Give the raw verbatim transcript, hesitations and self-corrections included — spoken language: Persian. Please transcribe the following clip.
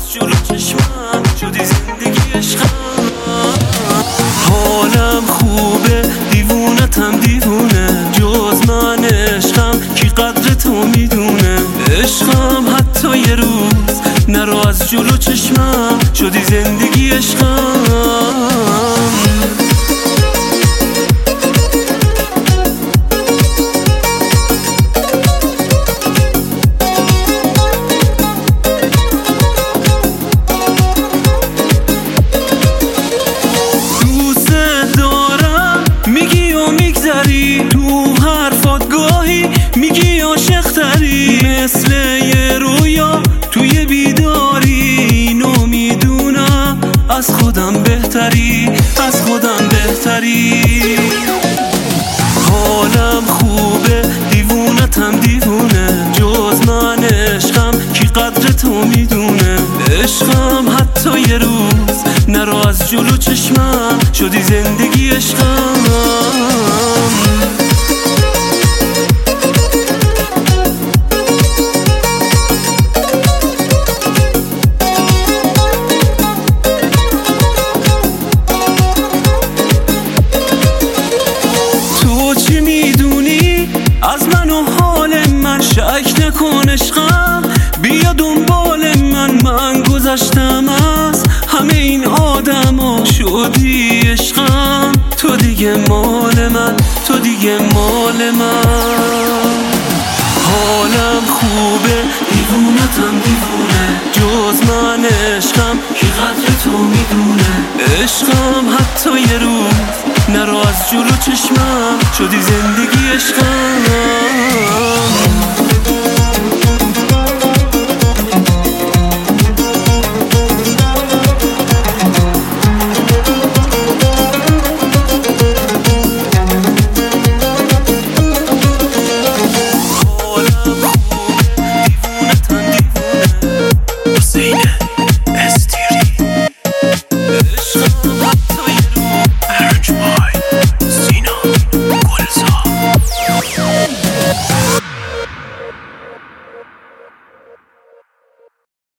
از جلو چشمم شدی زندگی عشقم. حالم خوبه دیوونتم دیوونه، جز من عشقم کی قدر تو میدونه. عشقم حتی یه روز نرو از جلو چشمم شدی زندگی عشقم. تو حرفات گاهی میگی عاشق تری، مثل یه رویا توی بیداری. اینو میدونم از خودم بهتری، از خودم بهتری. حالم خوبه دیوونتم دیوونه، جز من عشقم کی قدر تو میدونه. عشقم حتی یه روز نرو از جلو چشمم شدی زندگی عشقم. چی میدونی از من و حال من؟ شک نکن عشقم بیا دنبال من. من گذشتم از همه این آدم ها، شدی عشقم تو دیگه مال من، تو دیگه مال من. حالم خوبه دیوونتم دیوونه، جز من عشقم کی قدر تو میدونه. عشقم حتی یه روز نرو از جلو چشمم شدی زندگی عشقم. Estiri. Aşkım